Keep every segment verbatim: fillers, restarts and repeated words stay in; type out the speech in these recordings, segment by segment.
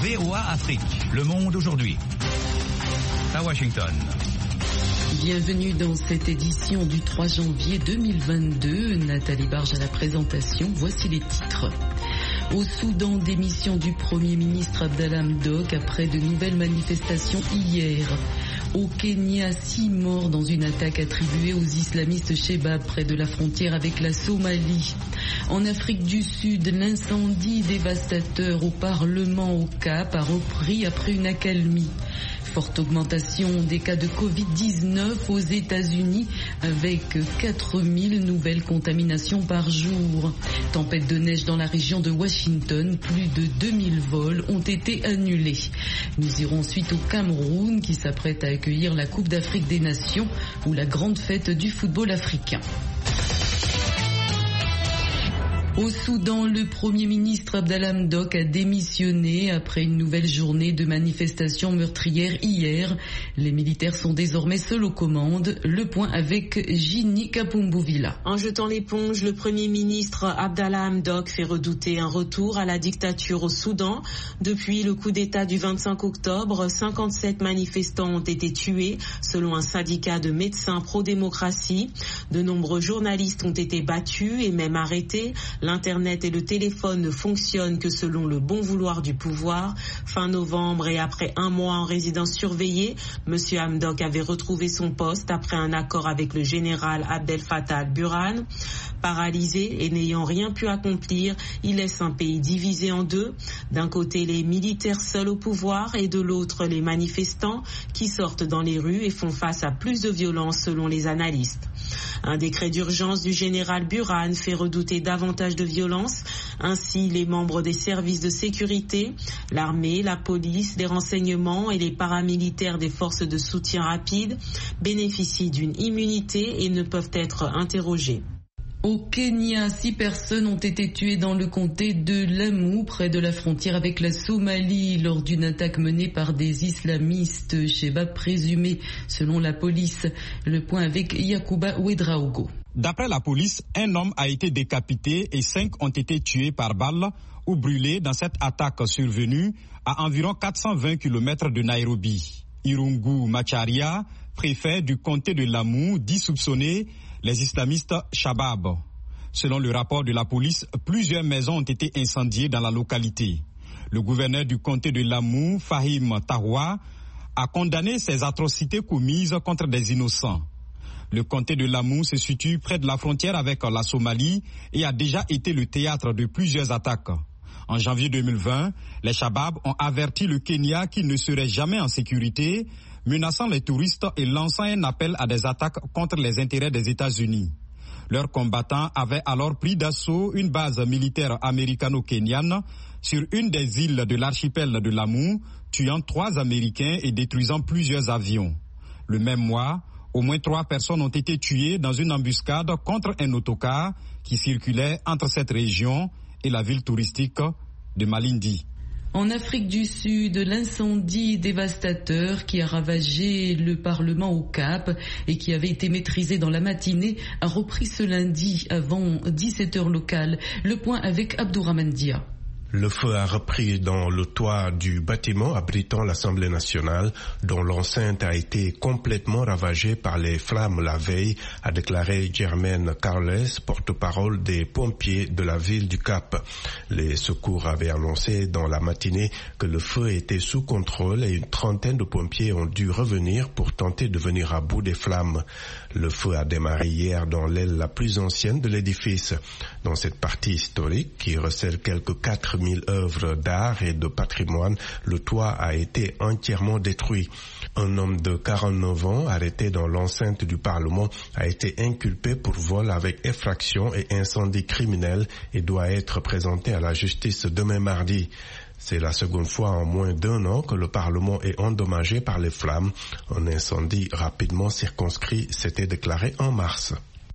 V O A Afrique, Le Monde aujourd'hui. À Washington. Bienvenue dans cette édition du trois janvier deux mille vingt-deux. Nathalie Barge à la présentation. Voici les titres. Au Soudan, démission du Premier ministre Abdallah Hamdok après de nouvelles manifestations hier. Au Kenya, six morts dans une attaque attribuée aux islamistes Shebab près de la frontière avec la Somalie. En Afrique du Sud, l'incendie dévastateur au Parlement au Cap a repris après une accalmie. Forte augmentation des cas de covid dix-neuf aux États-Unis avec quatre mille nouvelles contaminations par jour. Tempête de neige dans la région de Washington, plus de deux mille vols ont été annulés. Nous irons ensuite au Cameroun qui s'apprête à accueillir la Coupe d'Afrique des Nations ou la grande fête du football africain. Au Soudan, le Premier ministre Abdallah Hamdok a démissionné après une nouvelle journée de manifestations meurtrières hier. Les militaires sont désormais seuls aux commandes. Le point avec Ginny Kapumbuvila. En jetant l'éponge, le Premier ministre Abdallah Hamdok fait redouter un retour à la dictature au Soudan. Depuis le coup d'État du vingt-cinq octobre, cinquante-sept manifestants ont été tués, selon un syndicat de médecins pro-démocratie. De nombreux journalistes ont été battus et même arrêtés. L'Internet et le téléphone ne fonctionnent que selon le bon vouloir du pouvoir. Fin novembre et après un mois en résidence surveillée, M. Hamdok avait retrouvé son poste après un accord avec le général Abdel Fattah al-Burhan. Paralysé et n'ayant rien pu accomplir, il laisse un pays divisé en deux. D'un côté, les militaires seuls au pouvoir et de l'autre, les manifestants qui sortent dans les rues et font face à plus de violence selon les analystes. Un décret d'urgence du général Burhan fait redouter davantage de violence. Ainsi, les membres des services de sécurité, l'armée, la police, les renseignements et les paramilitaires des forces de soutien rapide bénéficient d'une immunité et ne peuvent être interrogés. Au Kenya, six personnes ont été tuées dans le comté de Lamu, près de la frontière avec la Somalie, lors d'une attaque menée par des islamistes Shebab présumés, selon la police. Le point avec Yakuba Ouedraogo. D'après la police, un homme a été décapité et cinq ont été tués par balle ou brûlés dans cette attaque survenue à environ quatre cent vingt kilomètres de Nairobi. Irungu Macharia, préfet du comté de Lamu, dit soupçonner les islamistes Shabab. Selon le rapport de la police, plusieurs maisons ont été incendiées dans la localité. Le gouverneur du comté de Lamu, Fahim Tahoua, a condamné ces atrocités commises contre des innocents. Le comté de Lamu se situe près de la frontière avec la Somalie et a déjà été le théâtre de plusieurs attaques. En janvier deux mille vingt, les Shabab ont averti le Kenya qu'il ne serait jamais en sécurité, menaçant les touristes et lançant un appel à des attaques contre les intérêts des États-Unis. Leurs combattants avaient alors pris d'assaut une base militaire américano-kenyane sur une des îles de l'archipel de Lamu, tuant trois Américains et détruisant plusieurs avions. Le même mois, au moins trois personnes ont été tuées dans une embuscade contre un autocar qui circulait entre cette région et la ville touristique de Malindi. En Afrique du Sud, l'incendie dévastateur qui a ravagé le Parlement au Cap et qui avait été maîtrisé dans la matinée a repris ce lundi avant dix-sept heures locales. Le point avec Abdourahmane Dia. Le feu a repris dans le toit du bâtiment abritant l'Assemblée nationale, dont l'enceinte a été complètement ravagée par les flammes la veille, a déclaré Germaine Carles, porte-parole des pompiers de la ville du Cap. Les secours avaient annoncé dans la matinée que le feu était sous contrôle et une trentaine de pompiers ont dû revenir pour tenter de venir à bout des flammes. Le feu a démarré hier dans l'aile la plus ancienne de l'édifice. Dans cette partie historique, qui recèle quelques quatre mille œuvres d'art et de patrimoine, le toit a été entièrement détruit. Un homme de quarante-neuf ans, arrêté dans l'enceinte du Parlement, a été inculpé pour vol avec effraction et incendie criminel et doit être présenté à la justice demain mardi. C'est la seconde fois en moins d'un an que le Parlement est endommagé par les flammes. Un incendie rapidement circonscrit s'était déclaré en mars.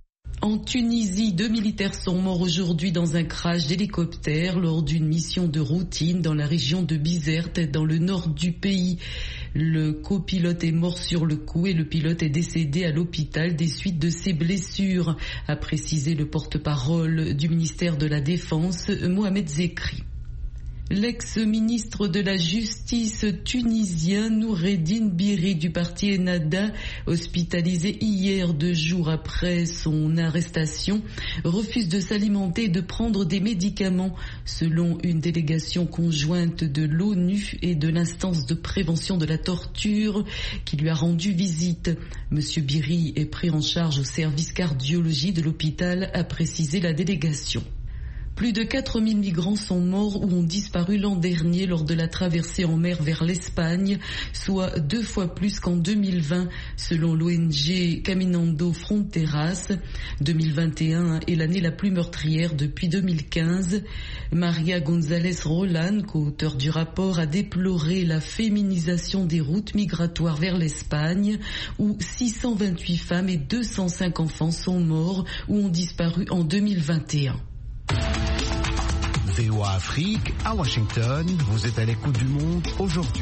En Tunisie, deux militaires sont morts aujourd'hui dans un crash d'hélicoptère lors d'une mission de routine dans la région de Bizerte, dans le nord du pays. Le copilote est mort sur le coup et le pilote est décédé à l'hôpital des suites de ses blessures, a précisé le porte-parole du ministère de la Défense, Mohamed Zekri. L'ex-ministre de la Justice tunisien Noureddine Biri du parti Ennahda, hospitalisé hier deux jours après son arrestation, refuse de s'alimenter et de prendre des médicaments, selon une délégation conjointe de l'ONU et de l'instance de prévention de la torture qui lui a rendu visite. Monsieur Biri est pris en charge au service cardiologie de l'hôpital, a précisé la délégation. Plus de quatre mille migrants sont morts ou ont disparu l'an dernier lors de la traversée en mer vers l'Espagne, soit deux fois plus qu'en deux mille vingt, selon l'O N G Caminando Fronteras. deux mille vingt et un est l'année la plus meurtrière depuis deux mille quinze. Maria González Roland, co-auteur du rapport, a déploré la féminisation des routes migratoires vers l'Espagne, où six cent vingt-huit femmes et deux cent cinq enfants sont morts ou ont disparu en deux mille vingt et un. V O A Afrique, à Washington, vous êtes à l'écoute du monde aujourd'hui.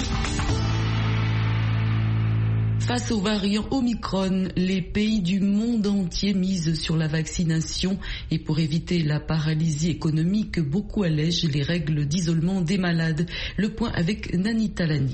Face au variant Omicron, les pays du monde entier misent sur la vaccination et pour éviter la paralysie économique, beaucoup allègent les règles d'isolement des malades. Le point avec Nani Talani.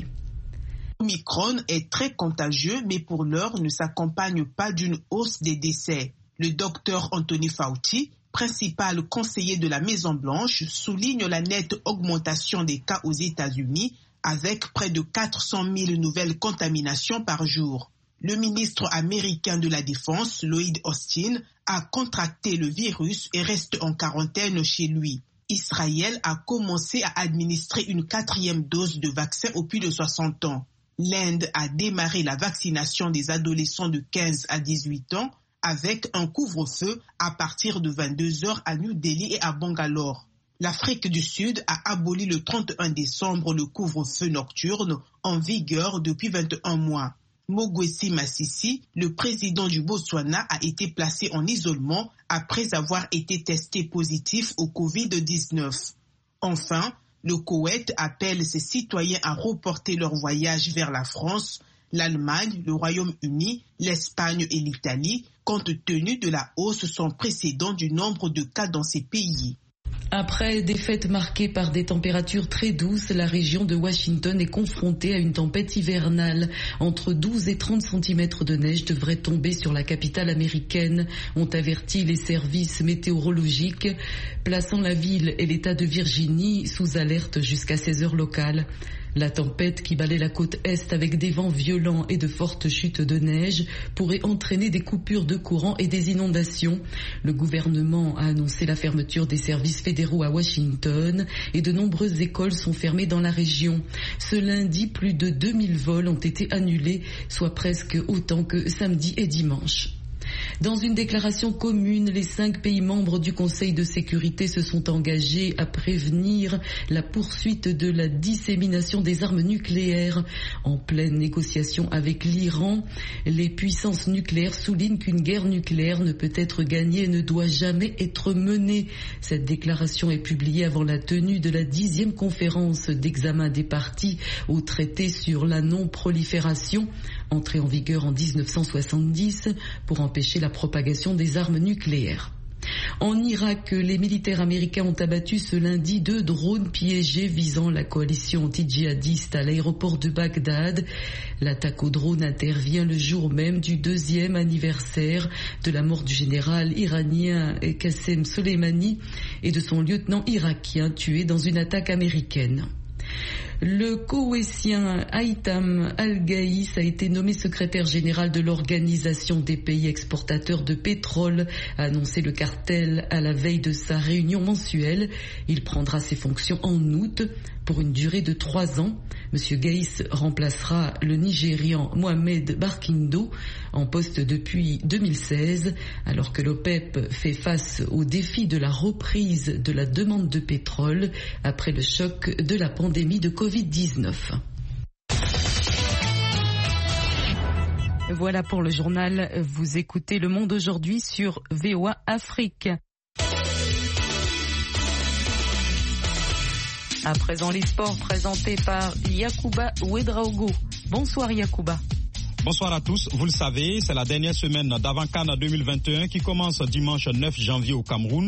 Omicron est très contagieux, mais pour l'heure ne s'accompagne pas d'une hausse des décès. Le docteur Anthony Fauci, principal conseiller de la Maison-Blanche, souligne la nette augmentation des cas aux États-Unis avec près de quatre cent mille nouvelles contaminations par jour. Le ministre américain de la Défense, Lloyd Austin, a contracté le virus et reste en quarantaine chez lui. Israël a commencé à administrer une quatrième dose de vaccin aux plus de soixante ans. L'Inde a démarré la vaccination des adolescents de quinze à dix-huit ans avec un couvre-feu à partir de vingt-deux heures à New Delhi et à Bangalore. L'Afrique du Sud a aboli le trente et un décembre le couvre-feu nocturne en vigueur depuis vingt et un mois. Mogwesi Masisi, le président du Botswana, a été placé en isolement après avoir été testé positif au covid dix-neuf. Enfin, le Koweït appelle ses citoyens à reporter leur voyage vers la France, l'Allemagne, le Royaume-Uni, l'Espagne et l'Italie, compte tenu de la hausse sans précédent du nombre de cas dans ces pays. Après des fêtes marquées par des températures très douces, la région de Washington est confrontée à une tempête hivernale. Entre douze et trente centimètres de neige devraient tomber sur la capitale américaine, ont averti les services météorologiques, plaçant la ville et l'État de Virginie sous alerte jusqu'à seize heures locales. La tempête qui balaie la côte est avec des vents violents et de fortes chutes de neige pourrait entraîner des coupures de courant et des inondations. Le gouvernement a annoncé la fermeture des services fédéraux à Washington et de nombreuses écoles sont fermées dans la région. Ce lundi, plus de deux mille vols ont été annulés, soit presque autant que samedi et dimanche. Dans une déclaration commune, les cinq pays membres du Conseil de sécurité se sont engagés à prévenir la poursuite de la dissémination des armes nucléaires. En pleine négociation avec l'Iran, les puissances nucléaires soulignent qu'une guerre nucléaire ne peut être gagnée et ne doit jamais être menée. Cette déclaration est publiée avant la tenue de la dixième conférence d'examen des parties au traité sur la non-prolifération, entré en vigueur en dix-neuf cent soixante-dix, pour empêcher la propagation des armes nucléaires. En Irak, les militaires américains ont abattu ce lundi deux drones piégés visant la coalition anti-djihadiste à l'aéroport de Bagdad. L'attaque aux drones intervient le jour même du deuxième anniversaire de la mort du général iranien Qassem Soleimani et de son lieutenant irakien tué dans une attaque américaine. Le Koweïtien Haitham Al-Gaïs a été nommé secrétaire général de l'Organisation des pays exportateurs de pétrole, a annoncé le cartel à la veille de sa réunion mensuelle. Il prendra ses fonctions en août pour une durée de trois ans. Monsieur Gaïs remplacera le Nigérian Mohamed Barkindo en poste depuis deux mille seize, alors que l'OPEP fait face au défi de la reprise de la demande de pétrole après le choc de la pandémie de covid dix-neuf. Voilà pour le journal. Vous écoutez Le Monde aujourd'hui sur V O A Afrique. À présent, les sports présentés par Yacouba Ouedraogo. Bonsoir Yacouba. Bonsoir à tous. Vous le savez, c'est la dernière semaine d'Avant-CAN deux mille vingt et un qui commence dimanche neuf janvier au Cameroun.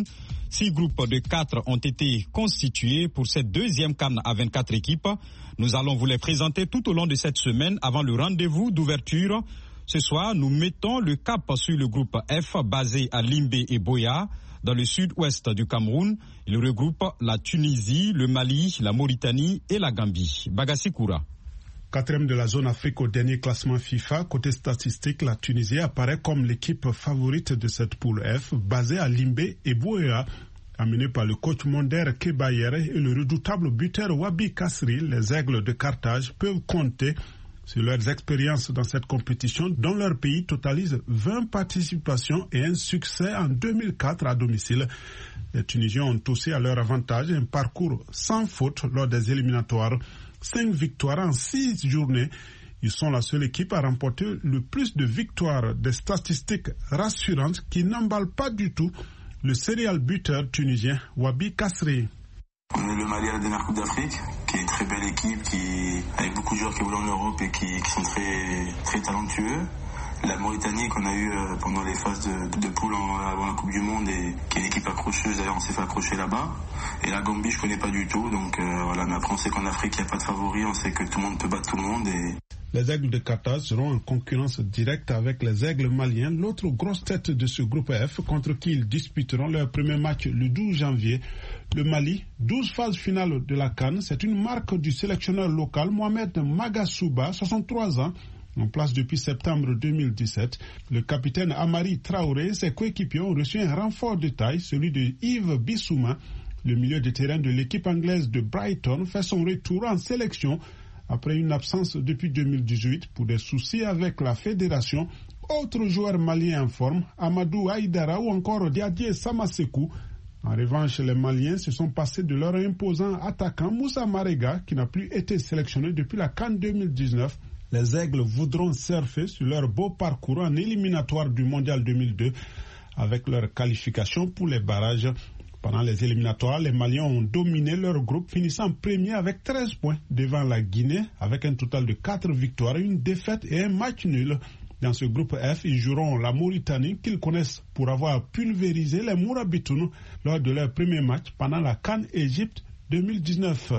Six groupes de quatre ont été constitués pour cette deuxième CAN à vingt-quatre équipes. Nous allons vous les présenter tout au long de cette semaine avant le rendez-vous d'ouverture. Ce soir, nous mettons le cap sur le groupe F basé à Limbé et Boya, dans le sud-ouest du Cameroun. Il regroupe la Tunisie, le Mali, la Mauritanie et la Gambie. Bagassi Koura. Quatrième de la zone Afrique au dernier classement FIFA, côté statistique, la Tunisie apparaît comme l'équipe favorite de cette poule F, basée à Limbé et Boya, amenée par le coach Monder Kebayere et le redoutable buteur Wabi Kasri. Les Aigles de Carthage peuvent compter sur leurs expériences dans cette compétition, dont leur pays totalise vingt participations et un succès en deux mille quatre à domicile. Les Tunisiens ont aussi à leur avantage un parcours sans faute lors des éliminatoires. Cinq victoires en six journées. Ils sont la seule équipe à remporter le plus de victoires. Des statistiques rassurantes qui n'emballent pas du tout le serial buteur tunisien Wabi Kasri. On est le Mali à la dernière Coupe d'Afrique, qui est une très belle équipe, qui, avec beaucoup de joueurs qui volent en Europe et qui, qui sont très, très talentueux. La Mauritanie qu'on a eu pendant les phases de, de poule avant la Coupe du Monde et qui est une équipe accrocheuse, d'ailleurs on s'est fait accrocher là-bas. Et la Gambie je connais pas du tout, donc euh, voilà, mais après on sait qu'en Afrique il n'y a pas de favori, on sait que tout le monde peut battre tout le monde. Et... Les Aigles de Carthage seront en concurrence directe avec les Aigles maliens, l'autre grosse tête de ce groupe F contre qui ils disputeront leur premier match le douze janvier. Le Mali, douze phases finales de la CAN, c'est une marque du sélectionneur local Mohamed Magasuba, soixante-trois ans, en place depuis septembre deux mille dix-sept. Le capitaine Amari Traoré et ses coéquipiers ont reçu un renfort de taille, celui de Yves Bissouma. Le milieu de terrain de l'équipe anglaise de Brighton fait son retour en sélection après une absence depuis deux mille dix-huit pour des soucis avec la fédération. Autres joueurs maliens en forme, Amadou Haïdara ou encore Diadier Samasekou. En revanche, les Maliens se sont passés de leur imposant attaquant Moussa Marega qui n'a plus été sélectionné depuis la CAN deux mille dix-neuf. Les Aigles voudront surfer sur leur beau parcours en éliminatoire du Mondial deux mille deux avec leur qualification pour les barrages. Pendant les éliminatoires, les Maliens ont dominé leur groupe, finissant premier avec treize points devant la Guinée, avec un total de quatre victoires, une défaite et un match nul. Dans ce groupe F, ils joueront la Mauritanie, qu'ils connaissent pour avoir pulvérisé les Mourabitoun lors de leur premier match pendant la CAN Égypte deux mille dix-neuf.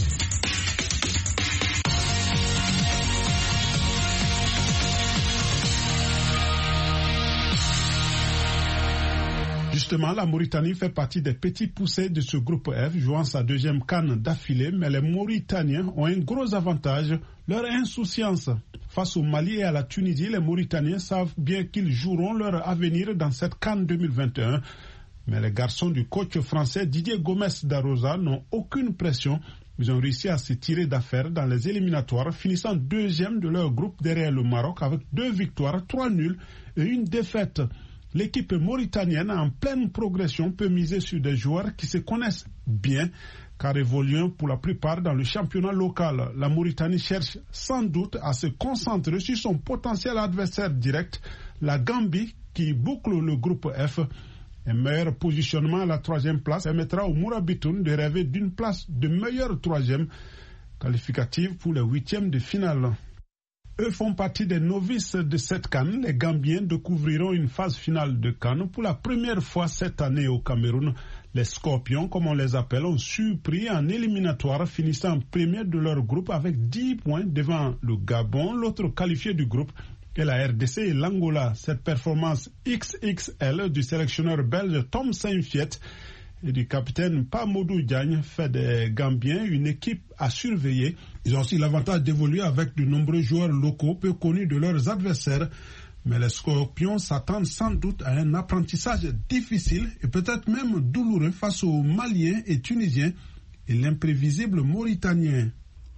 Justement, la Mauritanie fait partie des petits poussés de ce groupe F, jouant sa deuxième CAN d'affilée, mais les Mauritaniens ont un gros avantage, leur insouciance. Face au Mali et à la Tunisie, les Mauritaniens savent bien qu'ils joueront leur avenir dans cette CAN deux mille vingt et un. Mais les garçons du coach français Didier Gomes d'Arosa n'ont aucune pression. Ils ont réussi à se tirer d'affaire dans les éliminatoires, finissant deuxième de leur groupe derrière le Maroc avec deux victoires, trois nuls et une défaite. L'équipe mauritanienne en pleine progression peut miser sur des joueurs qui se connaissent bien, car évoluant pour la plupart dans le championnat local. La Mauritanie cherche sans doute à se concentrer sur son potentiel adversaire direct, la Gambie, qui boucle le groupe F. Un meilleur positionnement à la troisième place permettra aux Mourabitoun de rêver d'une place de meilleure troisième qualificative pour les huitièmes de finale. Eux font partie des novices de cette CAN. Les Gambiens découvriront une phase finale de CAN pour la première fois cette année au Cameroun. Les Scorpions, comme on les appelle, ont surpris en éliminatoire, finissant premier de leur groupe avec dix points devant le Gabon, l'autre qualifié du groupe, et la R D C et l'Angola. Cette performance X X L du sélectionneur belge Tom Saintfiet et du capitaine Pamodou Diagne fait des Gambiens une équipe à surveiller. Ils ont aussi l'avantage d'évoluer avec de nombreux joueurs locaux peu connus de leurs adversaires. Mais les Scorpions s'attendent sans doute à un apprentissage difficile et peut-être même douloureux face aux Maliens et Tunisiens et l'imprévisible Mauritanien.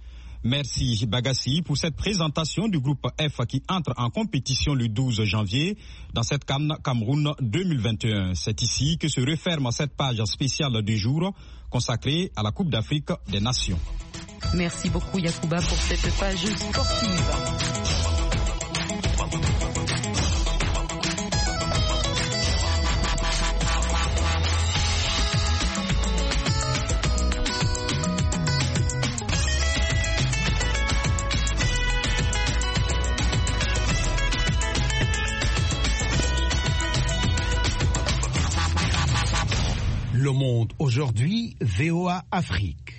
Merci Bagassi pour cette présentation du groupe F qui entre en compétition le douze janvier dans cette CAN Cameroun deux mille vingt et un. C'est ici que se referme cette page spéciale du jour consacrée à la Coupe d'Afrique des Nations. Merci beaucoup Yacouba pour cette page sportive. Monde aujourd'hui, V O A Afrique.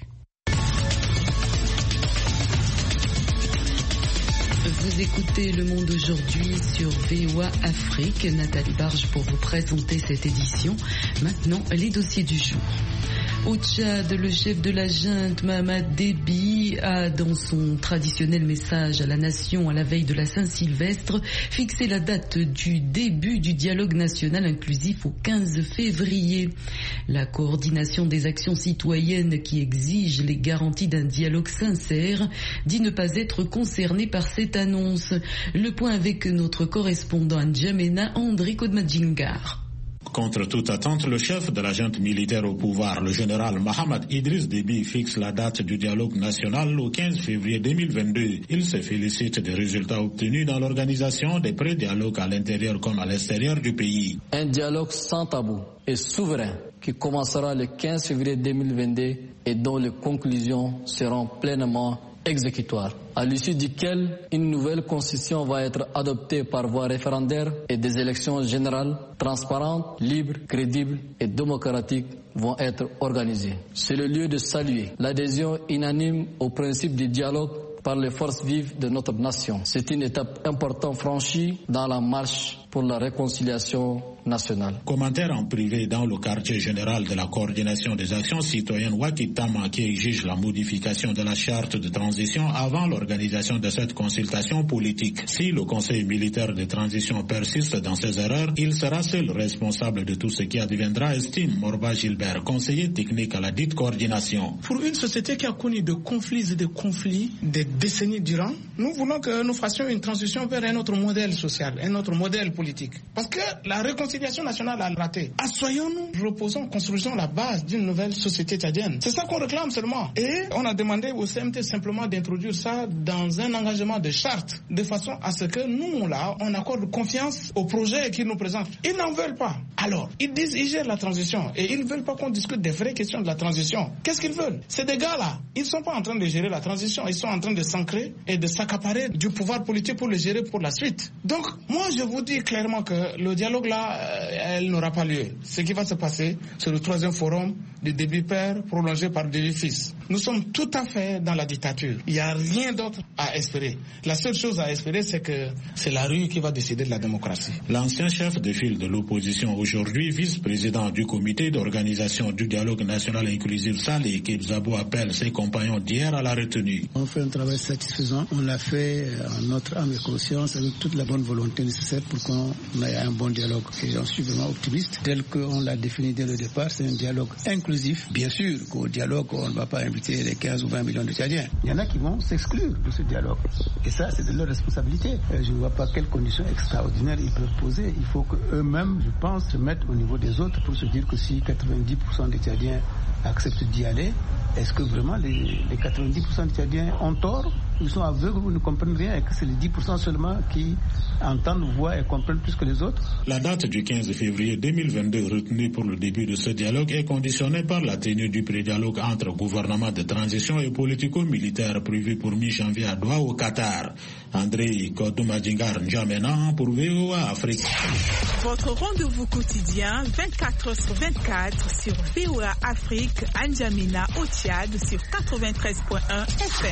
Vous écoutez Le Monde aujourd'hui sur V O A Afrique. Nathalie Barge pour vous présenter cette édition. Maintenant, les dossiers du jour. Au Tchad, le chef de la junte, Mahamat Déby, a, dans son traditionnel message à la nation à la veille de la Saint-Sylvestre, fixé la date du début du dialogue national inclusif au quinze février. La coordination des actions citoyennes qui exige les garanties d'un dialogue sincère dit ne pas être concernée par cette annonce. Le point avec notre correspondant à N'Djamena, André Kodmadjingar. Contre toute attente, le chef de la junte militaire au pouvoir, le général Mahamat Idriss Déby, fixe la date du dialogue national au quinze février deux mille vingt-deux. Il se félicite des résultats obtenus dans l'organisation des pré-dialogues à l'intérieur comme à l'extérieur du pays. Un dialogue sans tabou et souverain qui commencera le quinze février deux mille vingt-deux et dont les conclusions seront pleinement exécutoire, à l'issue duquel une nouvelle constitution va être adoptée par voie référendaire et des élections générales transparentes, libres, crédibles et démocratiques vont être organisées. C'est le lieu de saluer l'adhésion unanime au principe du dialogue par les forces vives de notre nation. C'est une étape importante franchie dans la marche pour la réconciliation nationale. Commentaire en privé dans le quartier général de la coordination des actions citoyennes Wakitama qui exige la modification de la charte de transition avant l'organisation de cette consultation politique. Si le conseil militaire de transition persiste dans ses erreurs, il sera seul responsable de tout ce qui adviendra, estime Morba Gilbert, conseiller technique à la dite coordination. Pour une société qui a connu de conflits et de conflits des décennies durant, nous voulons que nous fassions une transition vers un autre modèle social, un autre modèle politique. Parce que la réconciliation nationale a raté. Assoyons-nous, reposons, construisons la base d'une nouvelle société tchadienne. C'est ça qu'on réclame seulement. Et on a demandé au C M T simplement d'introduire ça dans un engagement de charte, de façon à ce que nous, là, on accorde confiance au projet qu'ils nous présentent. Ils n'en veulent pas. Alors, ils disent ils gèrent la transition et ils ne veulent pas qu'on discute des vraies questions de la transition. Qu'est-ce qu'ils veulent? Ces deux gars-là, ils ne sont pas en train de gérer la transition, ils sont en train de s'ancrer et de s'accaparer du pouvoir politique pour le gérer pour la suite. Donc, moi, je vous dis clairement que le dialogue là, euh, elle n'aura pas lieu. Ce qui va se passer, c'est le troisième forum de Déby père prolongé par Déby fils. Nous sommes tout à fait dans la dictature. Il n'y a rien d'autre à espérer. La seule chose à espérer, c'est que c'est la rue qui va décider de la démocratie. L'ancien chef de file de l'opposition aujourd'hui, vice-président du comité d'organisation du dialogue national inclusif Saleh Kebzabo, appelle ses compagnons d'hier à la retenue. On fait un travail satisfaisant. On l'a fait en notre âme et conscience avec toute la bonne volonté nécessaire pour qu'on ait un bon dialogue. Et j'en suis vraiment optimiste. Tel qu'on l'a défini dès le départ, c'est un dialogue inclusif. Bien sûr qu'au dialogue, on ne va pas inviter les quinze ou vingt millions de Tchadiens. Il y en a qui vont s'exclure de ce dialogue. Et ça, c'est de leur responsabilité. Je ne vois pas quelles conditions extraordinaires ils peuvent poser. Il faut qu'eux-mêmes, je pense, se mettent au niveau des autres pour se dire que si quatre-vingt-dix pour cent des Tchadiens acceptent d'y aller, est-ce que vraiment les, les quatre-vingt-dix pour cent des Tchadiens ont tort? Ils sont aveugles ou ne comprennent rien et que c'est les dix pour cent seulement qui entendent, voient et comprennent plus que les autres? La date du quinze février deux mille vingt-deux retenue pour le début de ce dialogue est conditionnée par la tenue du pré-dialogue entre gouvernement de transition et politico-militaire prévu pour mi-janvier à Doha au Qatar. André Kodoumadjingar N'Djamena pour V O A Afrique. Votre rendez-vous quotidien vingt-quatre heures sur vingt-quatre sur V O A Afrique à N'Djamena au Tchad sur quatre-vingt-treize virgule un F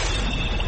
M.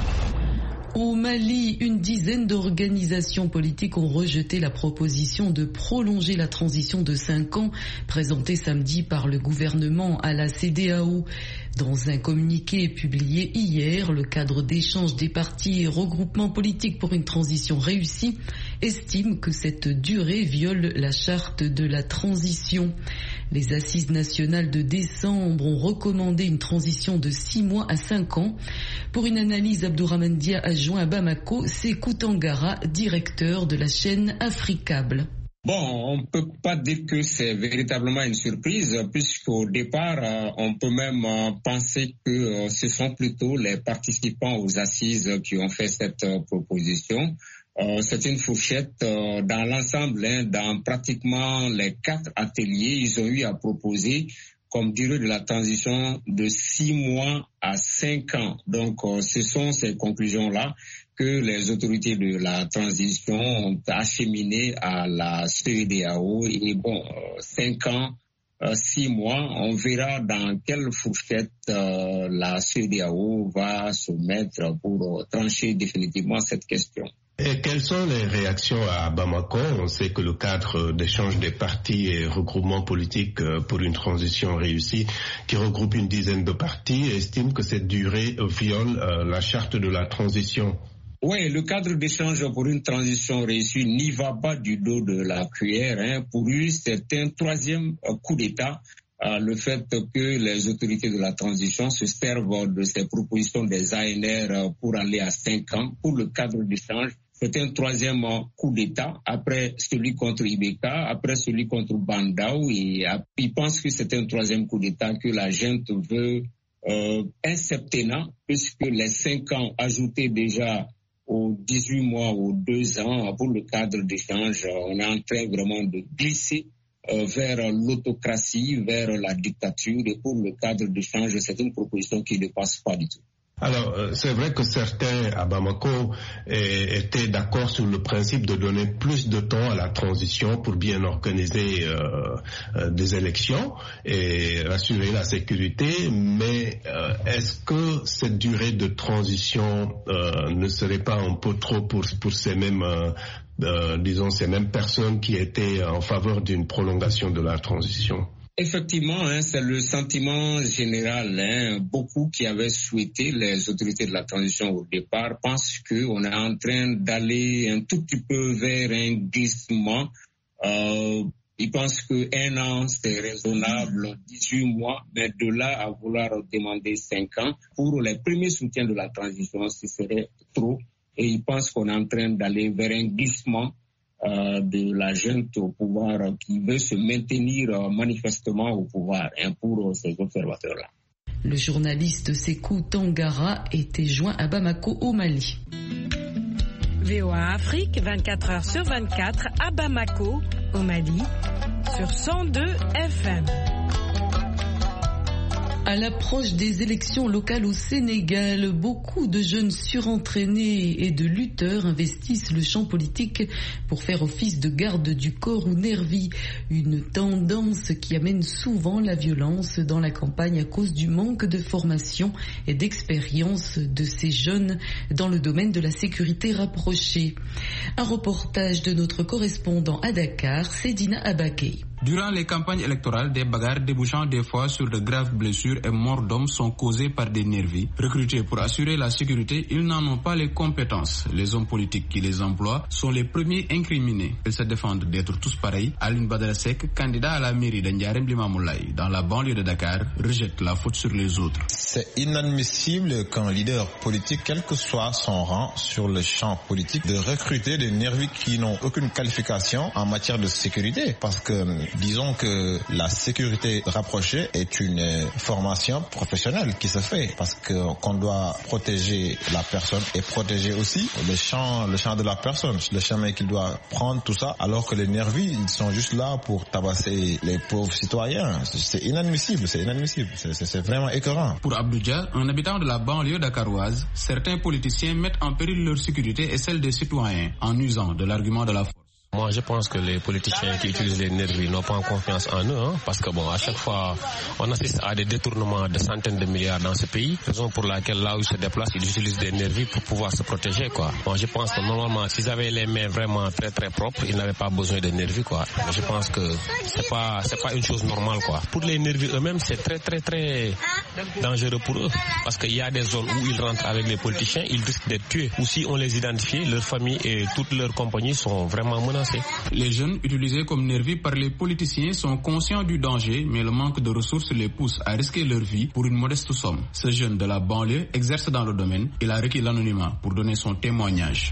Au Mali, une dizaine d'organisations politiques ont rejeté la proposition de prolonger la transition de cinq ans présentée samedi par le gouvernement à la C E D E A O. Dans un communiqué publié hier, le cadre d'échange des partis et regroupements politiques pour une transition réussie estime que cette durée viole la charte de la transition. Les assises nationales de décembre ont recommandé une transition de six mois à cinq ans. Pour une analyse, Abdourahmane Dia, adjoint à Bamako, Sékou Tangara, directeur de la chaîne Africable. Bon, on ne peut pas dire que c'est véritablement une surprise, puisqu'au départ, euh, on peut même euh, penser que euh, ce sont plutôt les participants aux assises qui ont fait cette euh, proposition. Euh, c'est une fourchette euh, dans l'ensemble, hein, dans pratiquement les quatre ateliers, ils ont eu à proposer comme durée de la transition de six mois à cinq ans. Donc, euh, ce sont ces conclusions-là que les autorités de la transition ont acheminé à la C E D E A O. Et bon, euh, cinq ans euh, six mois, on verra dans quelle fourchette euh, la C E D E A O va se mettre pour euh, trancher définitivement cette question. Et quelles sont les réactions à Bamako? On sait que le cadre d'échange des partis et regroupements politiques pour une transition réussie, qui regroupe une dizaine de partis, estime que cette durée viole la charte de la transition. Oui, le cadre d'échange pour une transition réussie n'y va pas du dos de la cuillère. Hein. Pour lui, c'est un troisième coup d'État. Euh, le fait que les autorités de la transition se servent de ces propositions des A N R pour aller à cinq ans pour le cadre d'échange. C'est un troisième coup d'État après celui contre Ibeka, après celui contre Bandao. Et il pense que c'est un troisième coup d'État que la junte veut euh, un septennat, puisque les cinq ans ajoutés déjà aux dix-huit mois, aux deux ans pour le cadre d'échange, on est en train vraiment de glisser euh, vers l'autocratie, vers la dictature. Et pour le cadre d'échange, c'est une proposition qui ne passe pas du tout. Alors, c'est vrai que certains à Bamako étaient d'accord sur le principe de donner plus de temps à la transition pour bien organiser euh, des élections et assurer la sécurité, mais euh, est-ce que cette durée de transition euh, ne serait pas un peu trop pour, pour ces mêmes, euh, euh, disons, ces mêmes personnes qui étaient en faveur d'une prolongation de la transition? Effectivement, hein, c'est le sentiment général. Hein. Beaucoup qui avaient souhaité, les autorités de la transition au départ, pensent qu'on est en train d'aller un tout petit peu vers un glissement. Euh, ils pensent qu'un an, c'est raisonnable, dix-huit mois, mais de là à vouloir demander cinq ans, pour les premiers soutiens de la transition, ce serait trop. Et ils pensent qu'on est en train d'aller vers un glissement Euh, de la junte au pouvoir euh, qui veut se maintenir euh, manifestement au pouvoir, hein, pour euh, ces observateurs-là. Le journaliste Sékou Tangara était joint à Bamako au Mali. V O A Afrique, vingt-quatre heures sur vingt-quatre à Bamako au Mali sur cent deux F M. À l'approche des élections locales au Sénégal, beaucoup de jeunes surentraînés et de lutteurs investissent le champ politique pour faire office de garde du corps ou nervi. Une tendance qui amène souvent la violence dans la campagne à cause du manque de formation et d'expérience de ces jeunes dans le domaine de la sécurité rapprochée. Un reportage de notre correspondant à Dakar, Sedina Abakey. Durant les campagnes électorales, des bagarres débouchant des fois sur de graves blessures et morts d'hommes sont causées par des nervis. Recrutés pour assurer la sécurité, ils n'en ont pas les compétences. Les hommes politiques qui les emploient sont les premiers incriminés. Ils se défendent d'être tous pareils. Alioune Badara Seck, candidat à la mairie de Ndiarème Limamoulaye, dans la banlieue de Dakar, rejette la faute sur les autres. C'est inadmissible qu'un leader politique, quel que soit son rang sur le champ politique, de recruter des nervis qui n'ont aucune qualification en matière de sécurité. Parce que disons que la sécurité rapprochée est une formation professionnelle qui se fait parce que qu'on doit protéger la personne et protéger aussi le champ, le champ de la personne, le chemin qu'il doit prendre, tout ça, alors que les nervis, ils sont juste là pour tabasser les pauvres citoyens. C'est inadmissible, c'est inadmissible, c'est, c'est, c'est vraiment écœurant. Pour Abdouja, un habitant de la banlieue dakaroise, certains politiciens mettent en péril leur sécurité et celle des citoyens en usant de l'argument de la force. Moi, je pense que les politiciens qui utilisent les nervis n'ont pas confiance en eux, hein, parce que bon, à chaque fois, on assiste à des détournements de centaines de milliards dans ce pays, raison pour laquelle là où ils se déplacent, ils utilisent des nervis pour pouvoir se protéger, quoi. Moi, je pense que normalement, s'ils avaient les mains vraiment très très propres, ils n'avaient pas besoin de nervis, quoi. Mais je pense que c'est pas c'est pas une chose normale, quoi. Pour les nervis eux-mêmes, c'est très très très dangereux pour eux, parce qu'il y a des zones où ils rentrent avec les politiciens, ils risquent d'être tués. Ou si on les identifie, leurs familles et toutes leurs compagnies sont vraiment menacées. Les jeunes utilisés comme nervis par les politiciens sont conscients du danger, mais le manque de ressources les pousse à risquer leur vie pour une modeste somme. Ce jeune de la banlieue exerce dans le domaine. Il a requis l'anonymat pour donner son témoignage.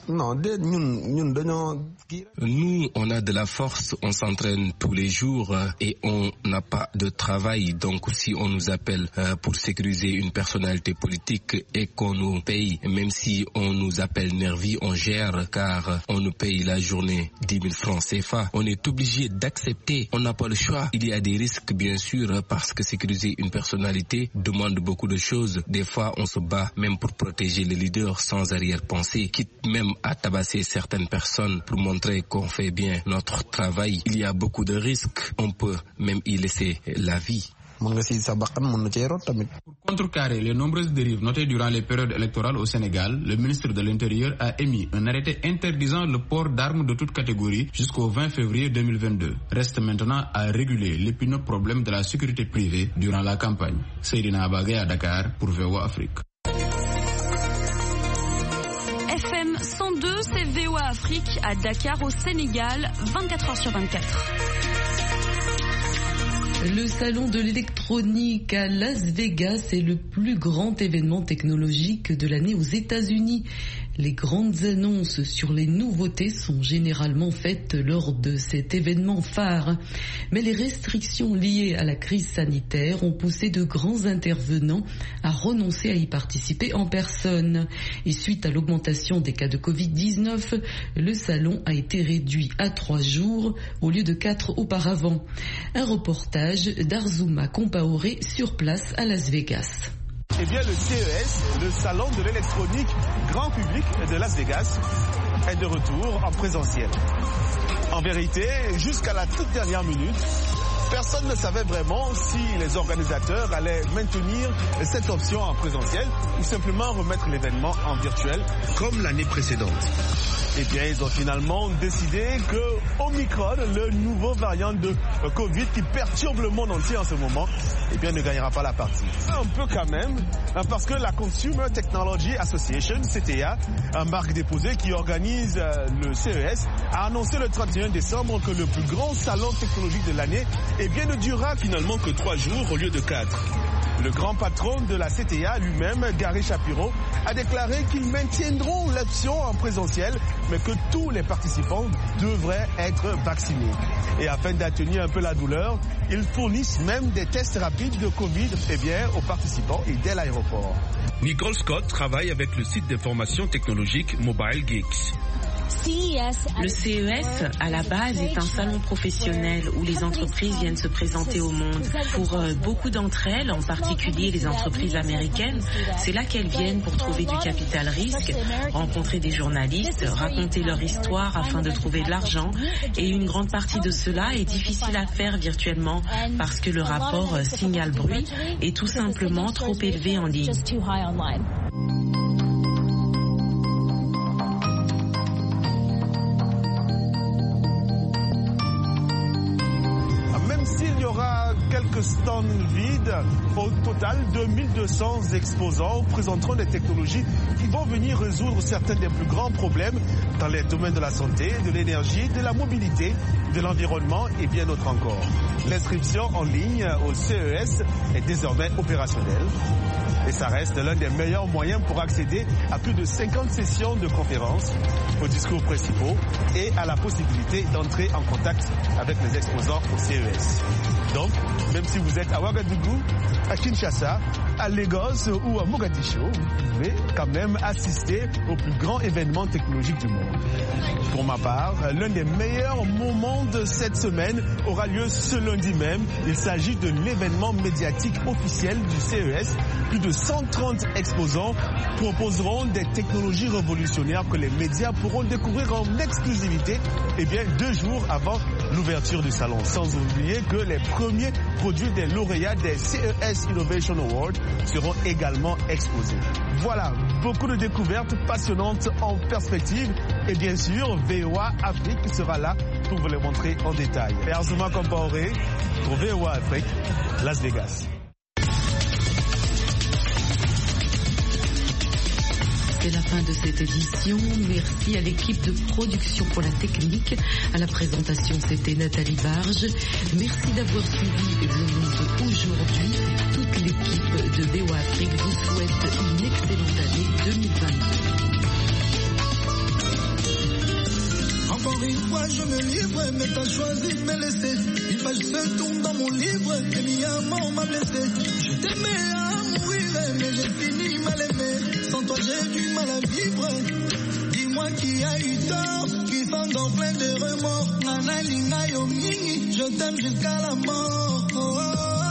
Nous, on a de la force, on s'entraîne tous les jours et on n'a pas de travail. Donc si on nous appelle pour sécuriser une personnalité politique et qu'on nous paye, même si on nous appelle nervis, on gère car on nous paye la journée donner dix mille francs C F A. On est obligé d'accepter, on n'a pas le choix. Il y a des risques bien sûr parce que sécuriser une personnalité demande beaucoup de choses. Des fois on se bat même pour protéger les leaders sans arrière-pensée, quitte même à tabasser certaines personnes pour montrer qu'on fait bien notre travail. Il y a beaucoup de risques, on peut même y laisser la vie. Pour contrecarrer les nombreuses dérives notées durant les périodes électorales au Sénégal, le ministre de l'Intérieur a émis un arrêté interdisant le port d'armes de toute catégorie jusqu'au vingt février deux mille vingt-deux. Reste maintenant à réguler l'épineux problème de la sécurité privée durant la campagne. Seydina Abagay à Dakar pour V O A Afrique. F M cent deux, c'est V O A Afrique à Dakar au Sénégal, vingt-quatre heures sur vingt-quatre. Le salon de l'électronique à Las Vegas est le plus grand événement technologique de l'année aux États-Unis. Les grandes annonces sur les nouveautés sont généralement faites lors de cet événement phare. Mais les restrictions liées à la crise sanitaire ont poussé de grands intervenants à renoncer à y participer en personne. Et suite à l'augmentation des cas de covid dix-neuf, le salon a été réduit à trois jours au lieu de quatre auparavant. Un reportage d'Arzuma Compaoré sur place à Las Vegas. Eh bien, le C E S, le salon de l'électronique grand public de Las Vegas, est de retour en présentiel. En vérité, jusqu'à la toute dernière minute, personne ne savait vraiment si les organisateurs allaient maintenir cette option en présentiel ou simplement remettre l'événement en virtuel comme l'année précédente. Eh bien, ils ont finalement décidé que Omicron, le nouveau variant de Covid qui perturbe le monde entier en ce moment, eh bien, ne gagnera pas la partie. Un peu quand même, parce que la Consumer Technology Association, C T A, un marque déposée qui organise le C E S, a annoncé le trente et un décembre que le plus grand salon technologique de l'année, eh bien, ne durera finalement que trois jours au lieu de quatre. Le grand patron de la C T A lui-même, Gary Shapiro, a déclaré qu'ils maintiendront l'option en présentiel, mais que tous les participants devraient être vaccinés. Et afin d'atténuer un peu la douleur, ils fournissent même des tests rapides de Covid eh bien, aux participants et dès l'aéroport. Nicole Scott travaille avec le site d'information technologique Mobile Geeks. Le C E S, à la base, est un salon professionnel où les entreprises viennent se présenter au monde. Pour euh, beaucoup d'entre elles, en particulier les entreprises américaines, c'est là qu'elles viennent pour trouver du capital risque, rencontrer des journalistes, raconter leur histoire afin de trouver de l'argent. Et une grande partie de cela est difficile à faire virtuellement parce que le rapport euh, signal-bruit est tout simplement trop élevé en ligne. Quelques stands vides. Au total, deux mille deux cents exposants présenteront des technologies qui vont venir résoudre certains des plus grands problèmes dans les domaines de la santé, de l'énergie, de la mobilité, de l'environnement et bien d'autres encore. L'inscription en ligne au C E S est désormais opérationnelle. Et ça reste l'un des meilleurs moyens pour accéder à plus de cinquante sessions de conférences, aux discours principaux et à la possibilité d'entrer en contact avec les exposants au C E S. Donc, même si vous êtes à Ouagadougou, à Kinshasa, à Lagos ou à Mogadiscio, vous pouvez quand même assister au plus grand événement technologique du monde. Pour ma part, l'un des meilleurs moments de cette semaine aura lieu ce lundi même. Il s'agit de l'événement médiatique officiel du C E S. Plus de cent trente exposants proposeront des technologies révolutionnaires que les médias pourront découvrir en exclusivité eh bien, deux jours avant l'ouverture du salon. Sans oublier que les premiers produits des lauréats des C E S Innovation Awards seront également exposés. Voilà, beaucoup de découvertes passionnantes en perspective et bien sûr, V O A Afrique sera là pour vous les montrer en détail. Et Arzuma Compaoré pour V O A Afrique, Las Vegas. C'est la fin de cette édition. Merci à l'équipe de production pour la technique. À la présentation, c'était Nathalie Barge. Merci d'avoir suivi Le Monde aujourd'hui. Toute l'équipe de V O A Afrique vous souhaite une excellente année deux mille vingt-deux. Encore une fois, je me livre, mais t'as choisi de me laisser. Une page seule tourne dans mon livre, et mi amant m'a blessé. Je t'aimais à mourir, mais j'ai fini mal aimé. Sans toi, j'ai du mal à vivre. Dis moi qui a eu tort, qui s'endort plein de remords. Nana linga yo mingi, je t'aime jusqu'à la mort. Oh, oh, oh.